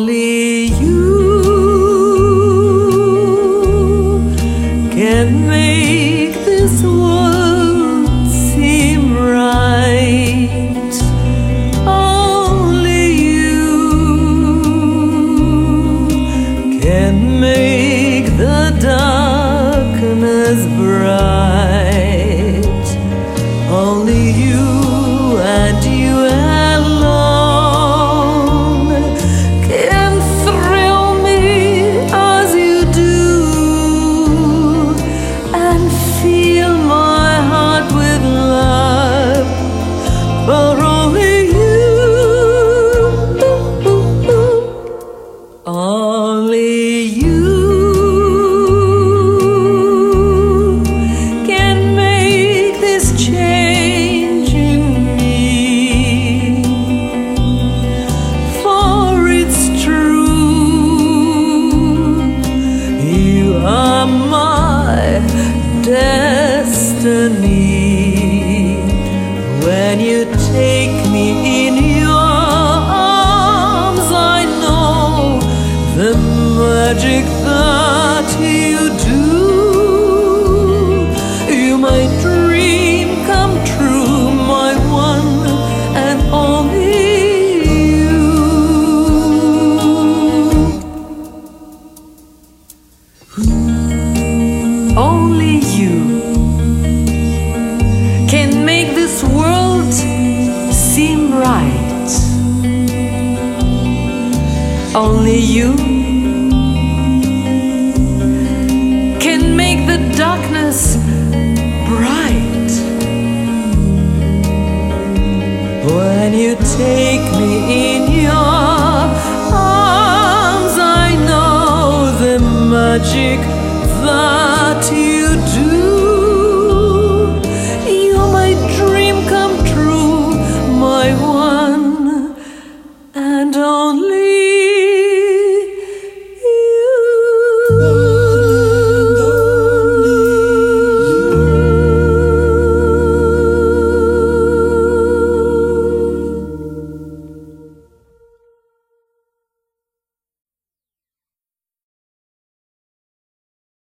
Only you can make this world seem right. Only you can make the darkness bright. Only you and you alone can thrill me as you do, and fill my heart with love for only you. Only you can make this change in me, for it's true, you are my destiny. When you take me in your arms, I know the magic that you do. You my dream come true, my one and only you. Only you can make this world seem right. Only you can make the darkness bright. When you take me in your arms, I know the magic that you